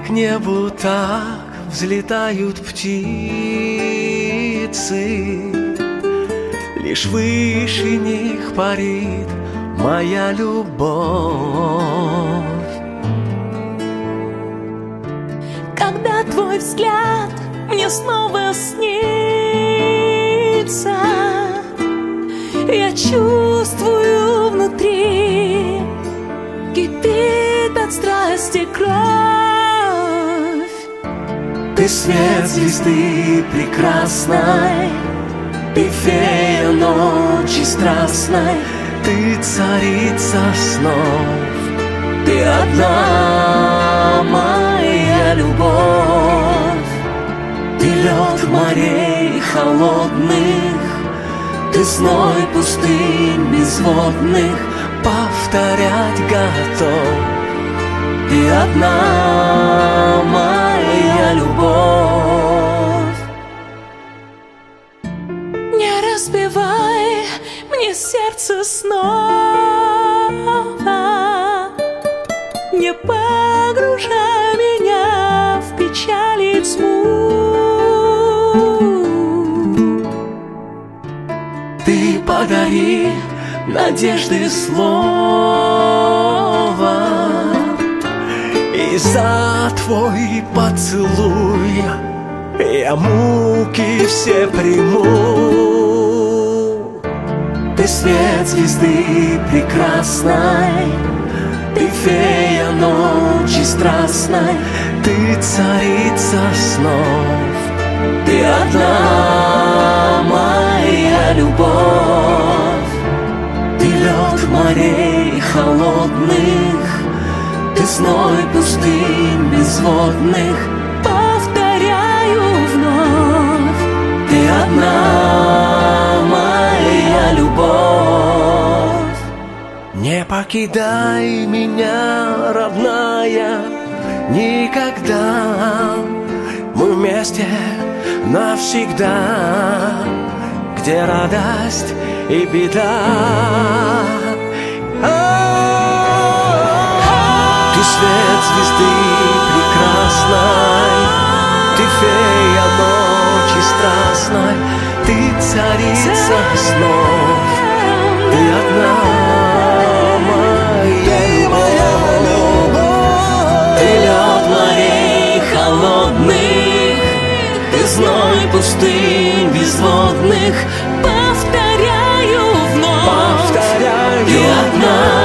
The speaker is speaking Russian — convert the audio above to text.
к небу так взлетают птицы, лишь выше них парит моя любовь. Когда твой взгляд мне снова снится, я чувствую внутри кипит от страсти кровь. Ты свет звезды прекрасной, ты фея ночи страстной, ты царица снов, ты одна моя любовь. Ты лед морей холодных, ты зной пустынь безводных, повторять готов. Ты одна моя любовь. Не разбивай мне сердце снова, не погружай меня в печаль и тьму. Ты подари надежды слово, и за твой поцелуй я муки все приму. Ты свет звезды прекрасной, ты фея ночи страстной, ты царица снов, ты одна моя любовь. Ты лед морей холодных, ты зной пустынь безводных, Повторяю вновь, ты одна моя любовь. Не покидай меня, родная, никогда. Мы вместе навсегда, где радость и беда. Ты свет звезды прекрасной, ты фея ночи страстной, ты царица снов, ты одна моя любовь. Ты лед морей холодных, ты зной пустынь безводных, повторяю вновь, повторяю, ты одна